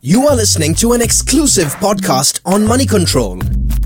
You are listening to an exclusive podcast on Money Control.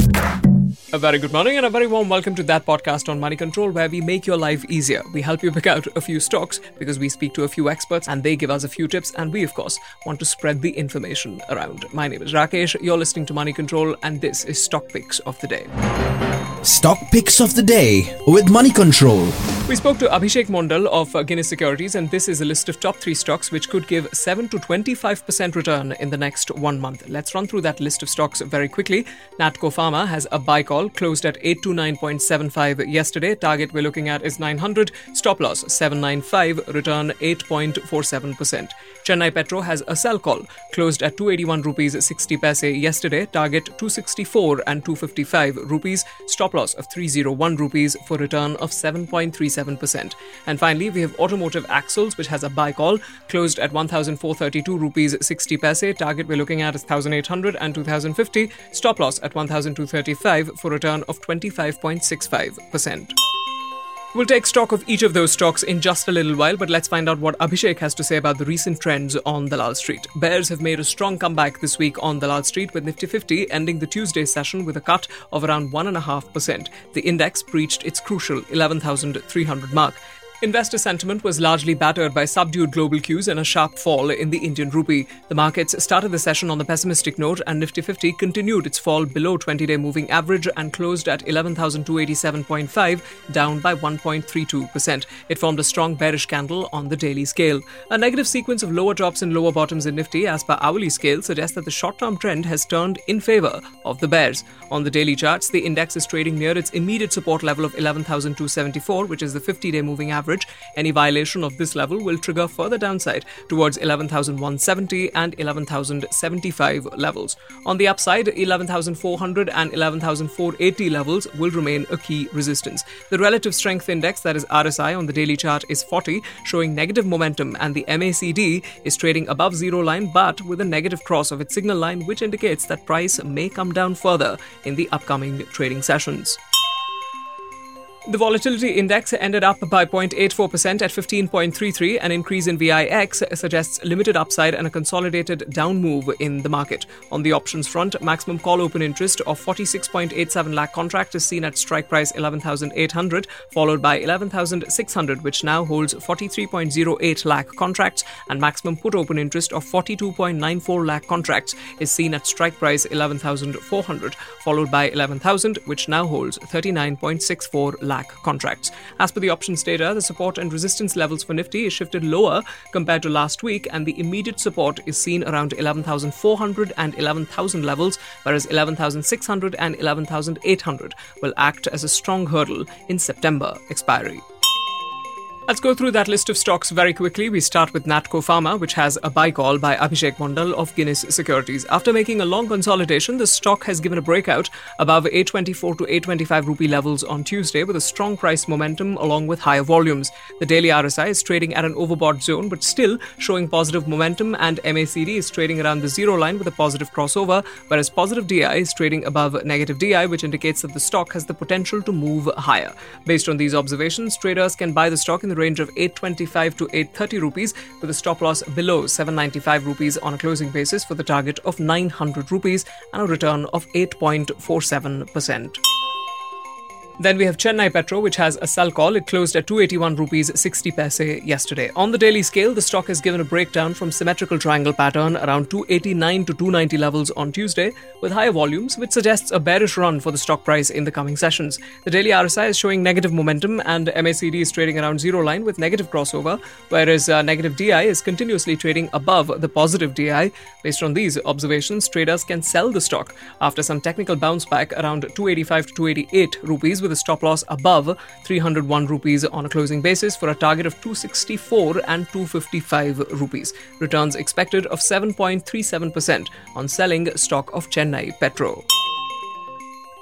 A very good morning and a very warm welcome to that podcast on Money Control, where we make your life easier. We help you pick out a few stocks because we speak to a few experts and they give us a few tips, and we, of course, want to spread the information around. My name is Rakesh, you're listening to Money Control, and this is Stock Picks of the Day. Stock Picks of the Day with Money Control. We spoke to Abhishek Mondal of Guinness Securities, and this is a list of top 3 stocks which could give 7 to 25% return in the next 1 month. Let's run through that list of stocks very quickly. Natco Pharma has a buy call, closed at 829.75 yesterday. Target we're looking at is 900. Stop loss 795. Return 8.47%. Chennai Petro has a sell call, closed at 281 rupees 60 paise yesterday. Target 264 and 255 rupees. Stop loss of 301 rupees for return of 7.37%. And finally, we have Automotive Axles, which has a buy call, closed at 1,432 rupees 60 paise. Target we're looking at is 1,800 and 2,050. Stop loss at 1,235 for return of 25.65%. We'll take stock of each of those stocks in just a little while, but let's find out what Abhishek has to say about the recent trends on Dalal Street. Bears have made a strong comeback this week on Dalal Street, with Nifty 50 ending the Tuesday session with a cut of around 1.5%. The index breached its crucial 11,300 mark. Investor sentiment was largely battered by subdued global cues and a sharp fall in the Indian rupee. The markets started the session on the pessimistic note, and Nifty 50 continued its fall below 20-day moving average and closed at 11,287.5, down by 1.32%. It formed a strong bearish candle on the daily scale. A negative sequence of lower tops and lower bottoms in Nifty as per hourly scale suggests that the short-term trend has turned in favor of the bears. On the daily charts, the index is trading near its immediate support level of 11,274, which is the 50-day moving average. Any violation of this level will trigger further downside towards 11,170 and 11,075 levels. On the upside, 11,400 and 11,480 levels will remain a key resistance. The relative strength index, that is RSI, on the daily chart is 40, showing negative momentum, and the MACD is trading above zero line but with a negative cross of its signal line, which indicates that price may come down further in the upcoming trading sessions. The volatility index ended up by 0.84% at 15.33. An increase in VIX suggests limited upside and a consolidated down move in the market. On the options front, maximum call open interest of 46.87 lakh contract is seen at strike price 11,800, followed by 11,600, which now holds 43.08 lakh contracts, and maximum put open interest of 42.94 lakh contracts is seen at strike price 11,400, followed by 11,000, which now holds 39.64 lakh contracts. As per the options data, the support and resistance levels for Nifty is shifted lower compared to last week, and the immediate support is seen around 11,400 and 11,000 levels, whereas 11,600 and 11,800 will act as a strong hurdle in September expiry. Let's go through that list of stocks very quickly. We start with Natco Pharma, which has a buy call by Abhishek Mondal of Guinness Securities. After making a long consolidation, the stock has given a breakout above 824 to 825 rupee levels on Tuesday, with a strong price momentum along with higher volumes. The daily RSI is trading at an overbought zone but still showing positive momentum, and MACD is trading around the zero line with a positive crossover, whereas positive DI is trading above negative DI, which indicates that the stock has the potential to move higher. Based on these observations, traders can buy the stock in the range of 825 to 830 rupees with a stop loss below 795 rupees on a closing basis for the target of 900 rupees and a return of 8.47%. Then we have Chennai Petro, which has a sell call. It closed at 281 rupees 60 paise yesterday. On the daily scale, the stock has given a breakdown from symmetrical triangle pattern around 289 to 290 levels on Tuesday, with higher volumes, which suggests a bearish run for the stock price in the coming sessions. The daily RSI is showing negative momentum, and MACD is trading around zero line with negative crossover, whereas negative DI is continuously trading above the positive DI. Based on these observations, traders can sell the stock after some technical bounce back around 285 to 288 rupees with a stop loss above 301 rupees on a closing basis for a target of 264 and 255 rupees. Returns expected of 7.37% on selling stock of Chennai Petro.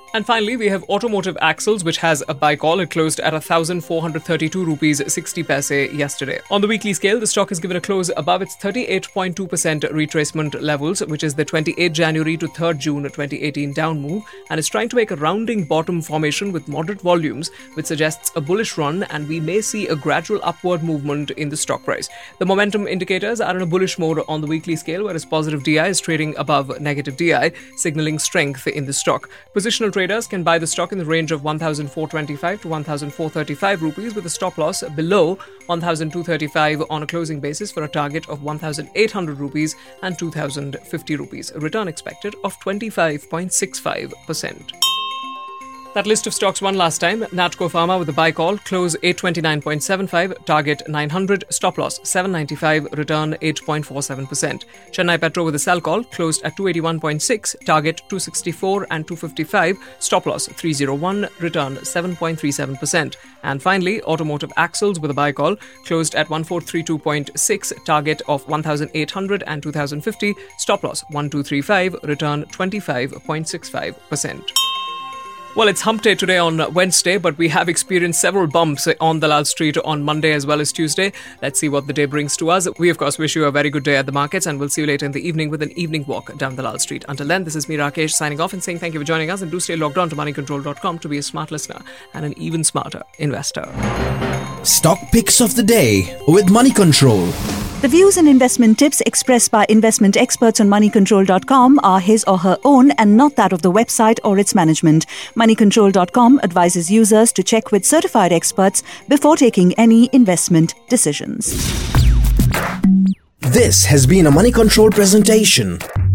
And finally, we have Automotive Axles, which has a buy call. It closed at 1,432 rupees 60 paise yesterday. On the weekly scale, the stock is given a close above its 38.2% retracement levels, which is the 28 January to 3rd June 2018 down move, and is trying to make a rounding bottom formation with moderate volumes, which suggests a bullish run, and we may see a gradual upward movement in the stock price. The momentum indicators are in a bullish mode on the weekly scale, whereas positive DI is trading above negative DI, signaling strength in the stock. Positional traders can buy the stock in the range of 1,425 to 1,435 rupees with a stop loss below 1,235 on a closing basis for a target of 1,800 rupees and 2,050 rupees. A return expected of 25.65%. That list of stocks one last time. Natco Pharma with a buy call, close 829.75, target 900, stop loss 795, return 8.47%. Chennai Petro with a sell call, closed at 281.6, target 264 and 255, stop loss 301, return 7.37%. And finally, Automotive Axles with a buy call, closed at 1432.6, target of 1,800 and 2,050, stop loss 1235, return 25.65%. Well, it's hump day today on Wednesday, but we have experienced several bumps on Dalal Street on Monday as well as Tuesday. Let's see what the day brings to us. We, of course, wish you a very good day at the markets, and we'll see you later in the evening with an evening walk down Dalal Street. Until then, this is me, Rakesh, signing off and saying thank you for joining us, and do stay logged on to moneycontrol.com to be a smart listener and an even smarter investor. Stock picks of the day with Money Control. The views and investment tips expressed by investment experts on moneycontrol.com are his or her own and not that of the website or its management. Moneycontrol.com advises users to check with certified experts before taking any investment decisions. This has been a Money Control presentation.